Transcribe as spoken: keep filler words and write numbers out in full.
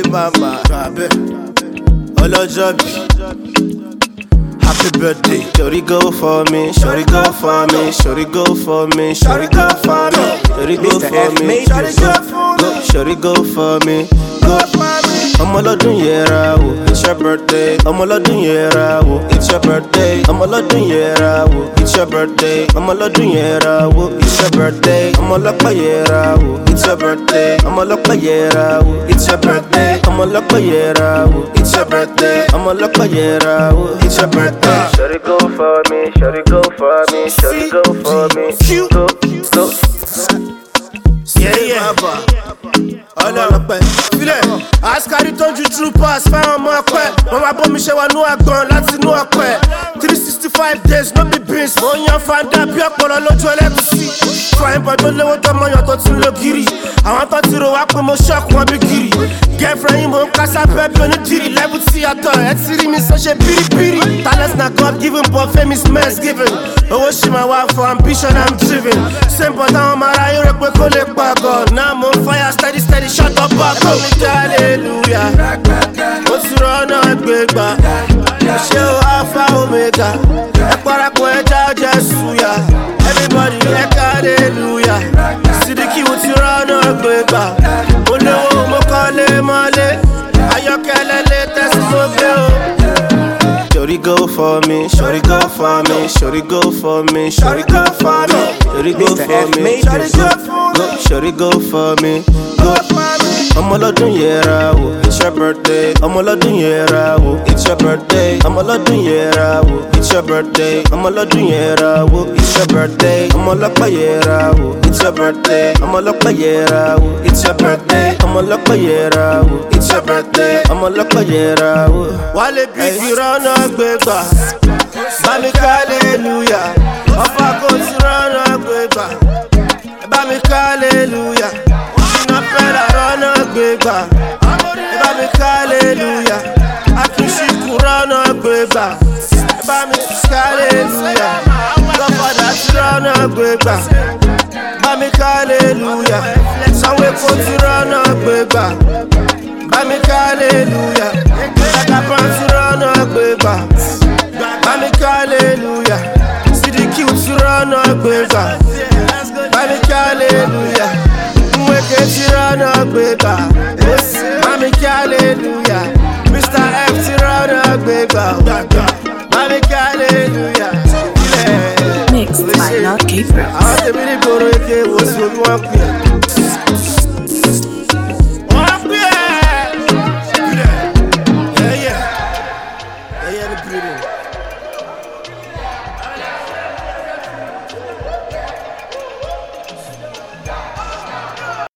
Silly mama, ọlọ́jọ́ bí. Happy birthday. Shorty go for me, shorty go for me, shorty go for me, shorty go for me, shorty go for me, shorty go for me, shorty go for me, go for me. Ọmọlọ́dún yẹra wò, it's your birthday. Ọmọlọ́dún yẹra wò, it's your birthday. Ọmọlọ́dún yẹra wò, it's your birthday. Ọmọlọ́dún yẹra wò, it's your birthday. Ọmọlọ́pàá yẹra wò, it's your birthday. Ọmọlọ́pàá yẹra wò, it's your birthday. Ọmọlọ́pàá yẹra wò, it's your birthday. Ọmọlọ́pàá yẹra wò, it's your birthday. Shorty go for me, shorty go for me, shorty go for me, go, go. Yeah, yeah. Ọlọ́pẹ́ filẹ̀ askari tó ju true pass fẹ́ràn ọmọ ọpẹ́ wọ́n máa bọ́ mi ṣe wà nú àgbọn láti nú ọpẹ́ three sixty five days no be beans mo yan fanda bí ọpọlọ lójú ẹlẹ́gùsí fine boy tó léwó tó mọyàn tó tún lò gírì àwọn tó ti rò wá pé mo ṣọ́ọ̀kù wọn bí gírì girlfriend yìí mo ń kásá bẹ́ẹ̀ bí onídìrí level tí àtọ̀ ẹ ti rí mi sọ ṣe pírípírí talent na God given but fame is man's given owó ṣì máa wá for ambition I'm driven same but àwọn ọmọ ara yóò rẹ pé kó lè pa God náà mo ń fire steady steady shut up back up mi hallelujah mo ti rọ́nà gbégbá ṣé o alpha omega ẹ parapọ̀ ẹ já jẹ́ suya everybody ẹ hallelujah Sidiki mo ti rọ́nà gbégbá olówó mo kọ́lé mọ́lé ayọ́kẹ́lẹ́ lé tẹ́sí mo gbé o. Shorty go for me, shorty go for me, shorty go for me, shorty go for me, shorty go for me, shorty go for me, shorty go for me, go for me. Ọmọlọ́dún yẹra wò, it's your birthday. Ọmọlọ́dún yẹra wò, it's your birthday. Ọmọlọ́dún yẹra wò, it's your birthday. Ọmọlọ́dún yẹra wò, it's your birthday. Ọmọlọ́pàá yẹra wò, it's your birthday. Ọmọlọ́pàá yẹra wò, it's your birthday. Ọmọlọ́pàá yẹra wò, it's your birthday. Ọmọlọ́pàá yẹra wò. Wálé bí ìrọ́nà gbégbá, bámi hallelujah. Ọ̀pá kò sí rọ́nà gbégbá, bámi hallelujah. Ṣìnà pẹ́lá rọ́nà gbégbá, bámi hallelujah. Akíṣíkù rọ́nà gbégbá, bámi hallelujah. Lọ́fọ̀dà sí rọ́nà gbégbá, bámi hallelujah. Sanwó Èkó ti rọ́nà gbégbá, bámi hallelujah. Lákàpọ̀ ti rọ́nà gbégbá, bámi hallelujah. Sidiki ti rọ́nà gbégbá, bámi hallelujah. Mweke ti rọ́nà gbégbá, bámi hallelujah. Mister F ti rọ́nà gbégbá, bámi hallelujah. Mixed by Not Keeper. Àwọn tèmi ní gbòòrò èké wo sí omi wọn pè é. Wọ́n pè é. Yeah, yeah. Yeah, yeah, the breathing.